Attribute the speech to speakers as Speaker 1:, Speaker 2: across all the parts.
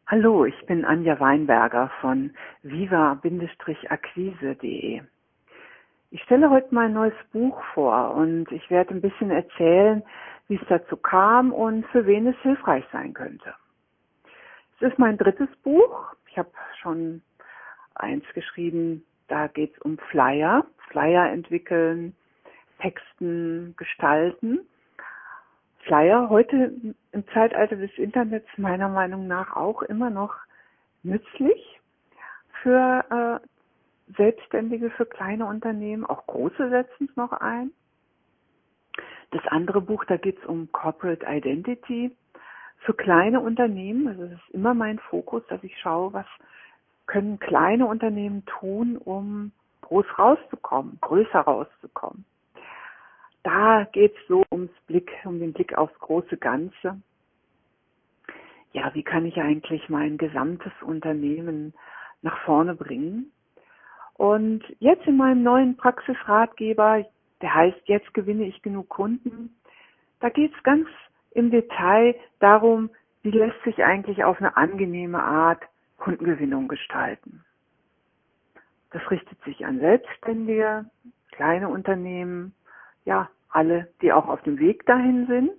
Speaker 1: Hallo, ich bin Anja Weinberger von viva-akquise.de. Ich stelle heute mein neues Buch vor und ich werde ein bisschen erzählen, wie es dazu kam und für wen es hilfreich sein könnte. Es ist mein drittes Buch. Ich habe schon eins geschrieben, da geht es um Flyer entwickeln, Texten, gestalten. Flyer heute im Zeitalter des Internets meiner Meinung nach auch immer noch nützlich für Selbstständige, für kleine Unternehmen, auch große setzen es noch ein. Das andere Buch, da geht es um Corporate Identity für kleine Unternehmen. Also das ist immer mein Fokus, dass ich schaue, was können kleine Unternehmen tun, um größer rauszukommen. Da geht es so um den Blick aufs große Ganze. Ja, wie kann ich eigentlich mein gesamtes Unternehmen nach vorne bringen? Und jetzt in meinem neuen Praxisratgeber, der heißt Jetzt gewinne ich genug Kunden, da geht es ganz im Detail darum, wie lässt sich eigentlich auf eine angenehme Art Kundengewinnung gestalten. Das richtet sich an Selbstständige, kleine Unternehmen, ja, alle, die auch auf dem Weg dahin sind.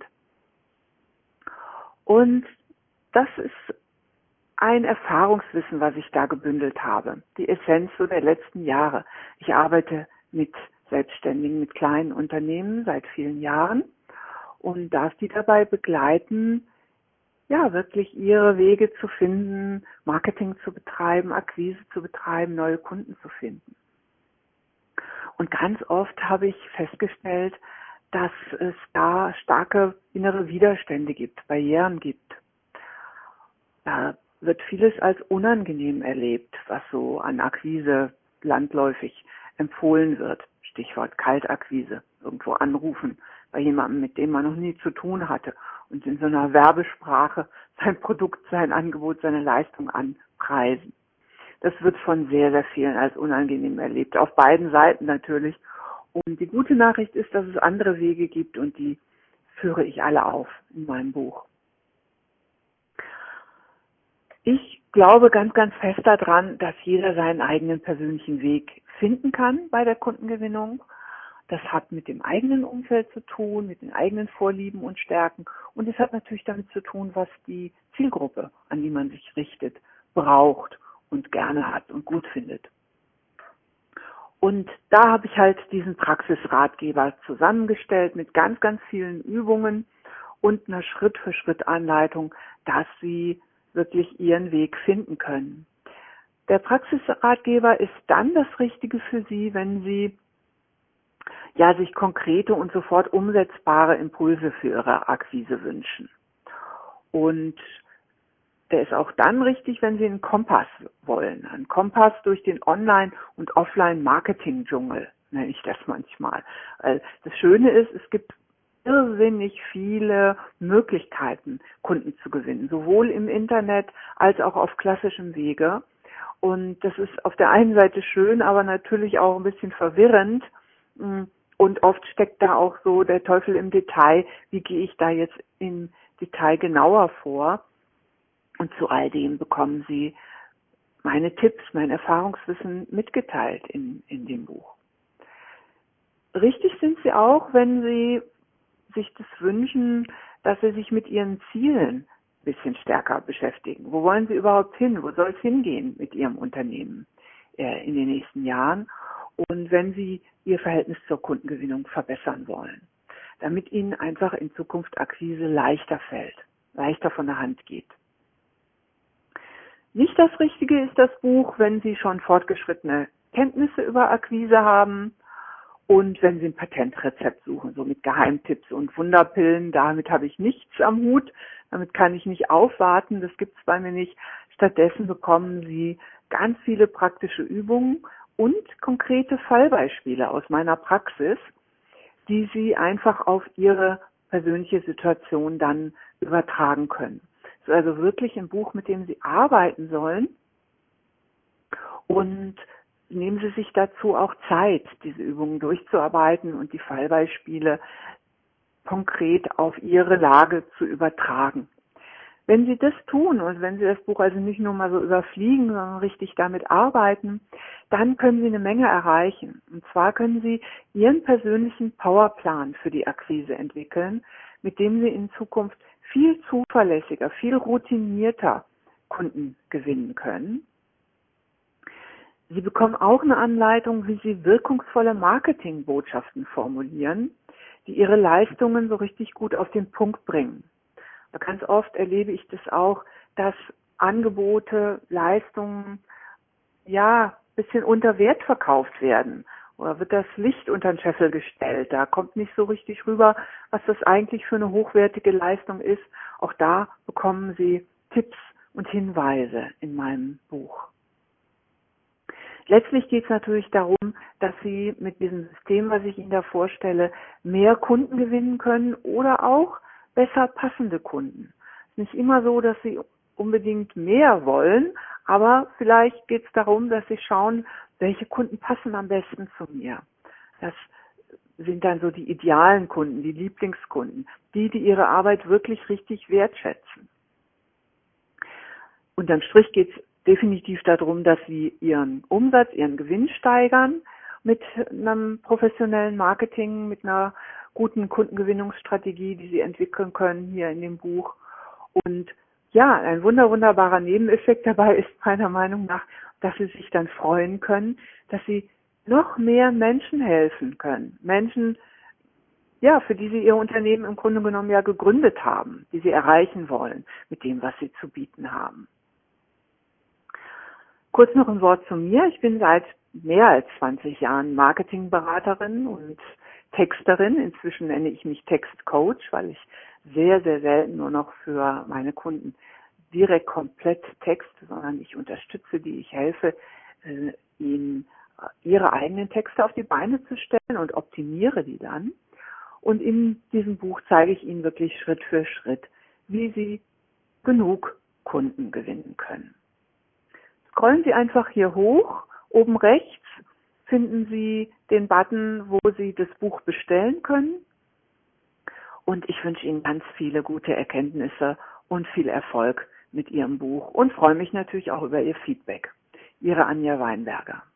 Speaker 1: Und das ist ein Erfahrungswissen, was ich da gebündelt habe. Die Essenz so der letzten Jahre. Ich arbeite mit Selbstständigen, mit kleinen Unternehmen seit vielen Jahren und darf die dabei begleiten, ja, wirklich ihre Wege zu finden, Marketing zu betreiben, Akquise zu betreiben, neue Kunden zu finden. Und ganz oft habe ich festgestellt, dass es da starke innere Widerstände gibt, Barrieren gibt. Da wird vieles als unangenehm erlebt, was so an Akquise landläufig empfohlen wird. Stichwort Kaltakquise, irgendwo anrufen bei jemandem, mit dem man noch nie zu tun hatte und in so einer Werbesprache sein Produkt, sein Angebot, seine Leistung anpreisen. Das wird von sehr, sehr vielen als unangenehm erlebt, auf beiden Seiten natürlich. Und die gute Nachricht ist, dass es andere Wege gibt und die führe ich alle auf in meinem Buch. Ich glaube ganz, ganz fest daran, dass jeder seinen eigenen persönlichen Weg finden kann bei der Kundengewinnung. Das hat mit dem eigenen Umfeld zu tun, mit den eigenen Vorlieben und Stärken. Und es hat natürlich damit zu tun, was die Zielgruppe, an die man sich richtet, braucht und gerne hat und gut findet. Und da habe ich halt diesen Praxisratgeber zusammengestellt mit ganz, ganz vielen Übungen und einer Schritt-für-Schritt-Anleitung, dass Sie wirklich Ihren Weg finden können. Der Praxisratgeber ist dann das Richtige für Sie, wenn Sie ja sich konkrete und sofort umsetzbare Impulse für Ihre Akquise wünschen. Und der ist auch dann richtig, wenn Sie einen Kompass wollen. Ein Kompass durch den Online- und Offline-Marketing-Dschungel, nenne ich das manchmal. Weil das Schöne ist, es gibt irrsinnig viele Möglichkeiten, Kunden zu gewinnen, sowohl im Internet als auch auf klassischem Wege. Und das ist auf der einen Seite schön, aber natürlich auch ein bisschen verwirrend. Und oft steckt da auch so der Teufel im Detail. Wie gehe ich da jetzt im Detail genauer vor? Und zu all dem bekommen Sie meine Tipps, mein Erfahrungswissen mitgeteilt in dem Buch. Richtig sind Sie auch, wenn Sie sich das wünschen, dass Sie sich mit Ihren Zielen ein bisschen stärker beschäftigen. Wo wollen Sie überhaupt hin? Wo soll es hingehen mit Ihrem Unternehmen in den nächsten Jahren? Und wenn Sie Ihr Verhältnis zur Kundengewinnung verbessern wollen, damit Ihnen einfach in Zukunft Akquise leichter fällt, leichter von der Hand geht. Nicht das Richtige ist das Buch, wenn Sie schon fortgeschrittene Kenntnisse über Akquise haben und wenn Sie ein Patentrezept suchen, so mit Geheimtipps und Wunderpillen. Damit habe ich nichts am Hut, damit kann ich nicht aufwarten, das gibt es bei mir nicht. Stattdessen bekommen Sie ganz viele praktische Übungen und konkrete Fallbeispiele aus meiner Praxis, die Sie einfach auf Ihre persönliche Situation dann übertragen können. Es ist also wirklich ein Buch, mit dem Sie arbeiten sollen und nehmen Sie sich dazu auch Zeit, diese Übungen durchzuarbeiten und die Fallbeispiele konkret auf Ihre Lage zu übertragen. Wenn Sie das tun und wenn Sie das Buch also nicht nur mal so überfliegen, sondern richtig damit arbeiten, dann können Sie eine Menge erreichen. Und zwar können Sie Ihren persönlichen Powerplan für die Akquise entwickeln, mit dem Sie in Zukunft viel zuverlässiger, viel routinierter Kunden gewinnen können. Sie bekommen auch eine Anleitung, wie Sie wirkungsvolle Marketingbotschaften formulieren, die Ihre Leistungen so richtig gut auf den Punkt bringen. Ganz oft erlebe ich das auch, dass Angebote, Leistungen, ein bisschen unter Wert verkauft werden. Oder wird das Licht unter den Scheffel gestellt. Da kommt nicht so richtig rüber, was das eigentlich für eine hochwertige Leistung ist. Auch da bekommen Sie Tipps und Hinweise in meinem Buch. Letztlich geht es natürlich darum, dass Sie mit diesem System, was ich Ihnen da vorstelle, mehr Kunden gewinnen können oder auch besser passende Kunden. Es ist nicht immer so, dass Sie unbedingt mehr wollen, aber vielleicht geht es darum, dass Sie schauen, welche Kunden passen am besten zu mir. Das sind dann so die idealen Kunden, die Lieblingskunden, die Ihre Arbeit wirklich richtig wertschätzen. Unterm Strich geht es definitiv darum, dass Sie Ihren Umsatz, Ihren Gewinn steigern mit einem professionellen Marketing, mit einer guten Kundengewinnungsstrategie, die Sie entwickeln können hier in dem Buch. Und ein wunderbarer Nebeneffekt dabei ist meiner Meinung nach, dass Sie sich dann freuen können, dass Sie noch mehr Menschen helfen können. Menschen, für die Sie Ihr Unternehmen im Grunde genommen ja gegründet haben, die Sie erreichen wollen mit dem, was Sie zu bieten haben. Kurz noch ein Wort zu mir. Ich bin seit mehr als 20 Jahren Marketingberaterin und Texterin. Inzwischen nenne ich mich Textcoach, weil ich sehr, sehr selten nur noch für meine Kunden direkt komplett texte, sondern ich unterstütze die, ich helfe ihnen, ihre eigenen Texte auf die Beine zu stellen und optimiere die dann. Und in diesem Buch zeige ich Ihnen wirklich Schritt für Schritt, wie Sie genug Kunden gewinnen können. Scrollen Sie einfach hier hoch. Oben rechts finden Sie den Button, wo Sie das Buch bestellen können. Und ich wünsche Ihnen ganz viele gute Erkenntnisse und viel Erfolg mit Ihrem Buch und freue mich natürlich auch über Ihr Feedback. Ihre Anja Weinberger.